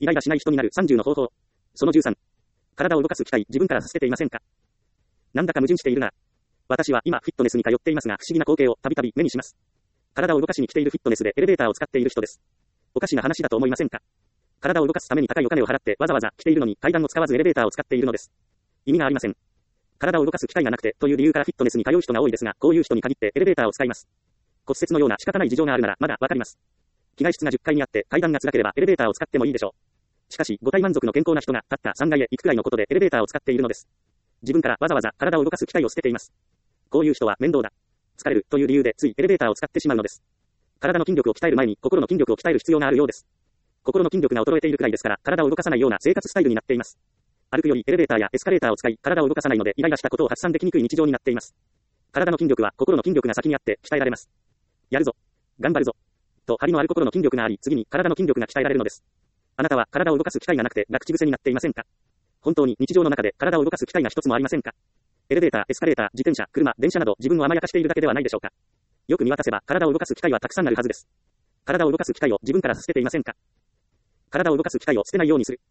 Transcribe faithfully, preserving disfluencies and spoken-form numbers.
イライラしない人になるさんじゅうの方法。そのじゅうさん。体を動かす機会、自分から捨てていませんか？なんだか矛盾しているな。私は今フィットネスに通っていますが、不思議な光景をたびたび目にします。体を動かしに来ているフィットネスでエレベーターを使っている人です。おかしな話だと思いませんか？体を動かすために高いお金を払ってわざわざ来ているのに階段を使わずエレベーターを使っているのです。意味がありません。体を動かす機会がなくてという理由からフィットネスに通う人が多いですが、こういう人に限ってエレベーターを使います。骨折のような仕方ない事情があるならまだわかります。着替え室がじゅっかいにあって階段が辛ければエレベーターを使ってもいいでしょう。しかし、ご体満足の健康な人がたったさんがいへ行くくらいのことでエレベーターを使っているのです。自分からわざわざ体を動かす機会を捨てています。こういう人は面倒だ、疲れるという理由でついエレベーターを使ってしまうのです。体の筋力を鍛える前に心の筋力を鍛える必要があるようです。心の筋力が衰えているくらいですから体を動かさないような生活スタイルになっています。歩くよりエレベーターやエスカレーターを使い体を動かさないのでイライラしたことを発散できにくい日常になっています。体の筋力は心の筋力が先にあって鍛えられます。やるぞ、頑張るぞと張りのある心の筋力があり、次に体の筋力が鍛えられるのです。あなたは体を動かす機会がなくて楽ち癖になっていませんか？本当に日常の中で体を動かす機会が一つもありませんか？エレベーター、エスカレーター、自転車、車、電車など自分を甘やかしているだけではないでしょうか。よく見渡せば体を動かす機会はたくさんあるはずです。体を動かす機会を自分から捨てていませんか？体を動かす機会を捨てないようにする。